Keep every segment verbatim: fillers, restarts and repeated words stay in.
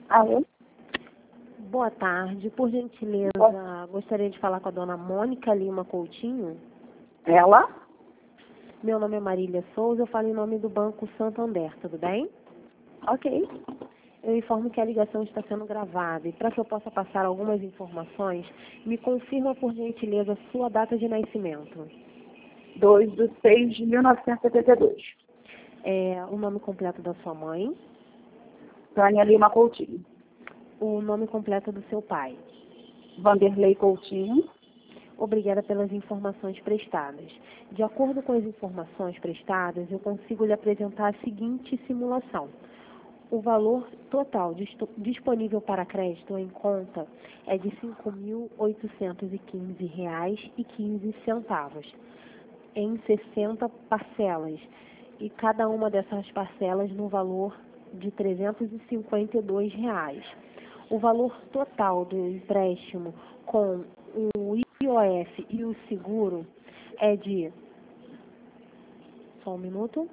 Alô? Boa tarde. Por gentileza, Boa- gostaria de falar com a dona Mônica Lima Coutinho. Ela? Meu nome é Marília Souza, eu falo em nome do Banco Santander, tudo bem? Ok. Eu informo que a ligação está sendo gravada e para que eu possa passar algumas informações, me confirma por gentileza sua data de nascimento. dois de seis de mil novecentos e setenta e dois. É, o nome completo da sua mãe, Tânia Lima Coutinho. o nome completo do seu pai. Vanderlei Coutinho. Obrigada pelas informações prestadas. De acordo com as informações prestadas, eu consigo lhe apresentar a seguinte simulação. O valor total disto- disponível para crédito em conta é de cinco mil oitocentos e quinze reais e quinze centavos, em sessenta parcelas, e cada uma dessas parcelas no valor de trezentos e cinquenta e dois reais. O valor total do empréstimo com o I O F e o seguro é de... Só um minuto.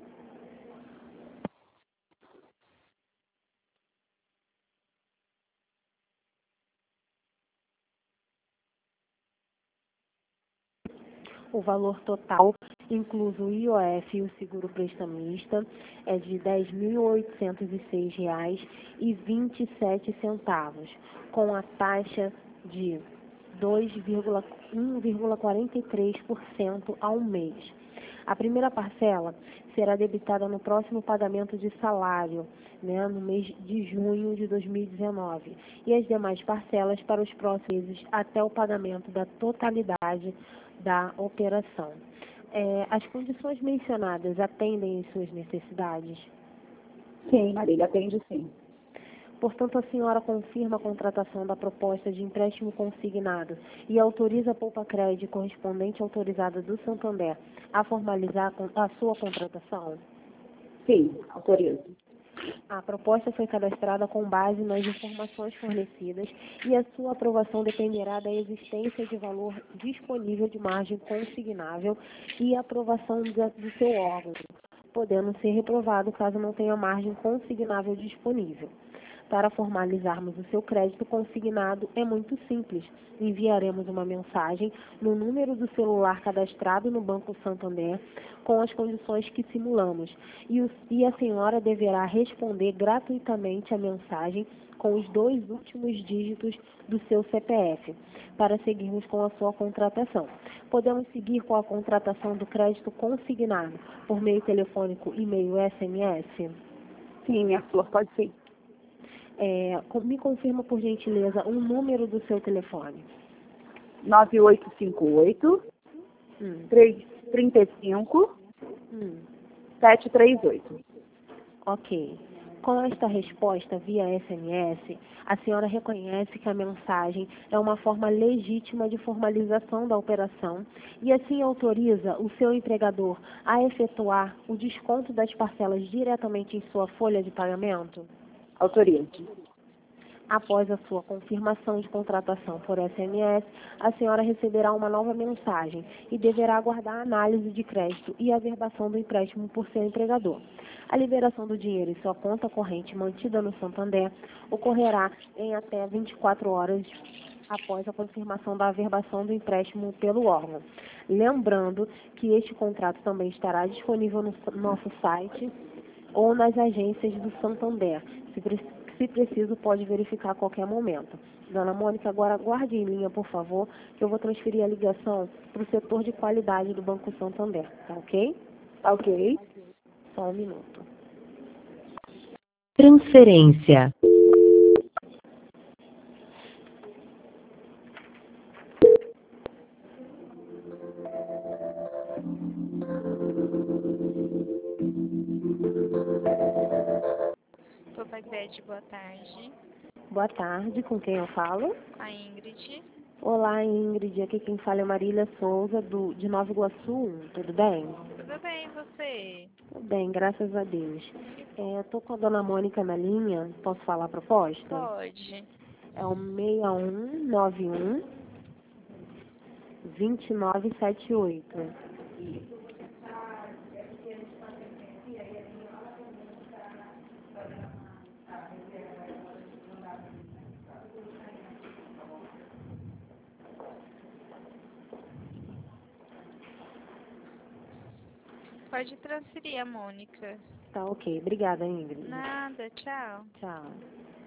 O valor total, incluso o I O F e o seguro prestamista, é de dez mil oitocentos e seis reais e vinte e sete centavos, com a taxa de um vírgula quarenta e três por cento ao mês. A primeira parcela será debitada no próximo pagamento de salário, né, no mês de junho de dois mil e dezenove, e as demais parcelas para os próximos meses até o pagamento da totalidade da operação. É, as condições mencionadas atendem às suas necessidades? Sim, Marília, atende sim. Portanto, a senhora confirma a contratação da proposta de empréstimo consignado e autoriza a Poupa Crédito correspondente autorizada do Santander a formalizar a con- a sua contratação? Sim, autorizo. A proposta foi cadastrada com base nas informações fornecidas e a sua aprovação dependerá da existência de valor disponível de margem consignável e aprovação da- do seu órgão, podendo ser reprovado caso não tenha margem consignável disponível. Para formalizarmos o seu crédito consignado é muito simples. Enviaremos uma mensagem no número do celular cadastrado no Banco Santander com as condições que simulamos e, o, e a senhora deverá responder gratuitamente a mensagem com os dois últimos dígitos do seu C P F para seguirmos com a sua contratação. Podemos seguir com a contratação do crédito consignado por meio telefônico, e-mail, S M S? Sim, minha flor, pode sim. É, com- me confirma, por gentileza, o número do seu telefone. nove oito cinco oito, Hum, três três cinco, hum, sete três oito. ok. Com esta resposta via S M S, a senhora reconhece que a mensagem é uma forma legítima de formalização da operação e assim autoriza o seu empregador a efetuar o desconto das parcelas diretamente em sua folha de pagamento? Autorizo. Após a sua confirmação de contratação por S M S, a senhora receberá uma nova mensagem e deverá aguardar a análise de crédito e a averbação do empréstimo por seu empregador. A liberação do dinheiro em sua conta corrente mantida no Santander ocorrerá em até vinte e quatro horas após a confirmação da averbação do empréstimo pelo órgão. Lembrando que este contrato também estará disponível no nosso site ou nas agências do Santander. Se, pre se preciso, pode verificar a qualquer momento. Dona Mônica, agora aguarde em linha, por favor, que eu vou transferir a ligação para o setor de qualidade do Banco Santander, tá ok? Tá ok. Só um minuto. Transferência. Poupa Crédito, boa tarde. Boa tarde, com quem eu falo? A Ingrid. Olá, Ingrid, aqui quem fala é Marília Souza, do, de Nova Iguaçu um, tudo bem? Tudo bem, e você? Tudo bem, graças a Deus. É, Estou com a Dona Mônica na linha, posso falar a proposta? Pode. É o seis um nove um, dois nove sete oito. Pode transferir a Mônica. Tá ok. Obrigada, Ingrid. Nada, tchau. Tchau.